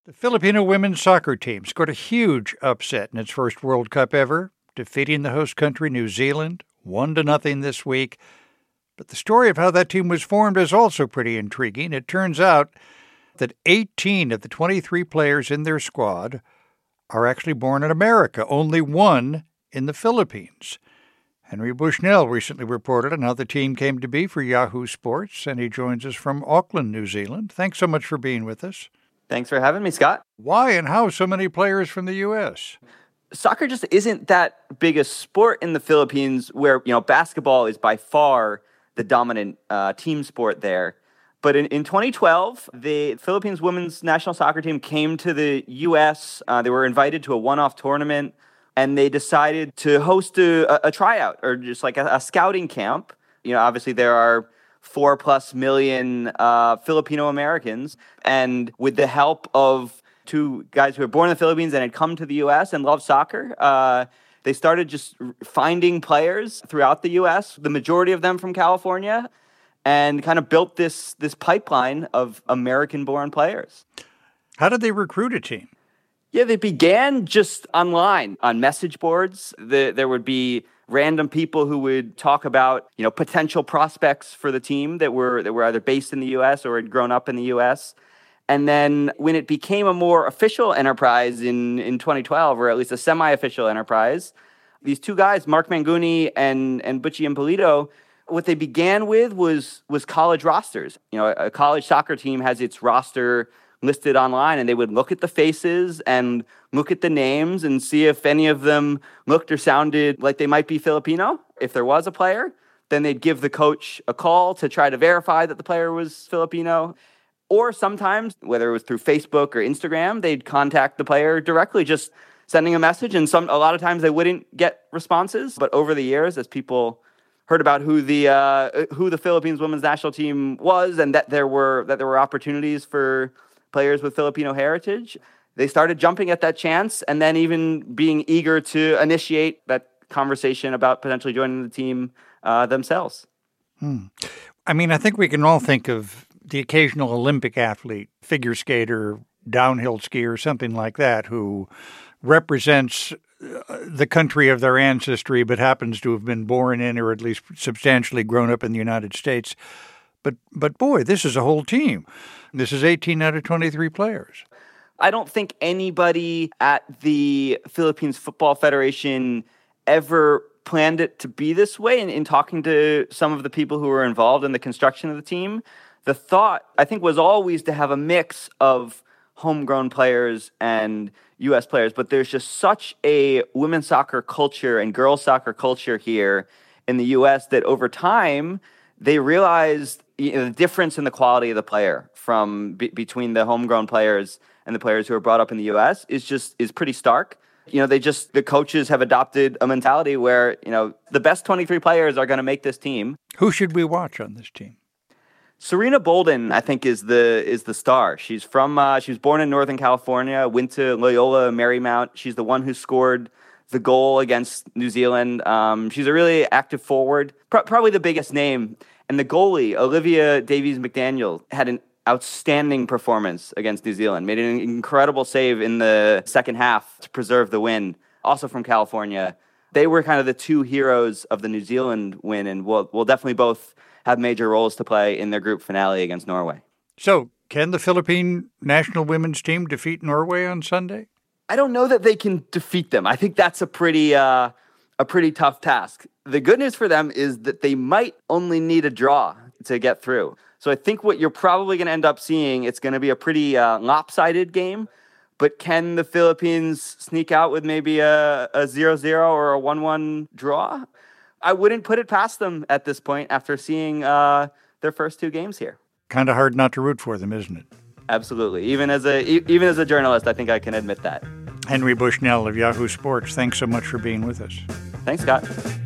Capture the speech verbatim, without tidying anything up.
The Filipino women's soccer team scored a huge upset in its first World Cup ever, defeating the host country, New Zealand, one to nothing this week. But the story of how that team was formed is also pretty intriguing. It turns out that eighteen of the twenty-three players in their squad are actually born in America, only one in the Philippines. Henry Bushnell recently reported on how the team came to be for Yahoo Sports, and he joins us from Auckland, New Zealand. Thanks so much for being with us. Thanks for having me, Scott. Why and how so many players from the U S? Soccer just isn't that big a sport in the Philippines, where, you know, basketball is by far the dominant uh, team sport there. But in, in twenty twelve, the Philippines women's national soccer team came to the U S. Uh, they were invited to a one-off tournament, and they decided to host a, a tryout, or just like a, a scouting camp. You know, obviously there are four plus million uh, Filipino Americans, and with the help of two guys who were born in the Philippines and had come to the U S and loved soccer, uh, they started just finding players throughout the U S, the majority of them from California, and kind of built this this pipeline of American-born players. How did they recruit a team? Yeah, they began just online on message boards. The, there would be random people who would talk about, you know, potential prospects for the team that were that were either based in the U S or had grown up in the U S. And then when it became a more official enterprise in, in twenty twelve, or at least a semi-official enterprise, these two guys, Mark Manguni and, and Butchie Impolito, what they began with was was college rosters. You know, a college soccer team has its roster listed online, and they would look at the faces and look at the names and see if any of them looked or sounded like they might be Filipino. If there was a player, then they'd give the coach a call to try to verify that the player was Filipino. Or sometimes, whether it was through Facebook or Instagram, they'd contact the player directly, just sending a message. And some a lot of times they wouldn't get responses. But over the years, as people heard about who the uh, who the Philippines women's national team was, and that there were that there were opportunities for players with Filipino heritage, they started jumping at that chance, and then even being eager to initiate that conversation about potentially joining the team uh, themselves. Hmm. I mean, I think we can all think of the occasional Olympic athlete, figure skater, downhill skier, something like that, who represents the country of their ancestry but happens to have been born in, or at least substantially grown up in the United States. But, but boy, this is a whole team. This is eighteen out of twenty-three players. I don't think anybody at the Philippines Football Federation ever planned it to be this way. In, in talking to some of the people who were involved in the construction of the team, the thought, I think, was always to have a mix of homegrown players and U S players. But there's just such a women's soccer culture and girls soccer culture here in the U S that over time, they realized, you know, the difference in the quality of the player from be, between the homegrown players and the players who are brought up in the U S is just is pretty stark. You know, they just the coaches have adopted a mentality where, you know, the best twenty-three players are going to make this team. Who should we watch on this team? Serena Bolden, I think, is the is the star. She's from uh, she was born in Northern California, went to Loyola Marymount. She's the one who scored the goal against New Zealand. Um, she's a really active forward, Pro- probably the biggest name. And the goalie, Olivia Davies-McDaniel, had an outstanding performance against New Zealand, made an incredible save in the second half to preserve the win, also from California. They were kind of the two heroes of the New Zealand win, and will will definitely both have major roles to play in their group finale against Norway. So, can the Philippine national women's team defeat Norway on Sunday? I don't know that they can defeat them. I think that's a pretty uh, a pretty tough task. The good news for them is that they might only need a draw to get through. So I think what you're probably going to end up seeing, it's going to be a pretty uh, lopsided game. But can the Philippines sneak out with maybe a, a zero zero or a one one draw? I wouldn't put it past them at this point after seeing uh, their first two games here. Kind of hard not to root for them, isn't it? Absolutely. Even as a even as a journalist, I think I can admit that. Henry Bushnell of Yahoo Sports, thanks so much for being with us. Thanks, Scott.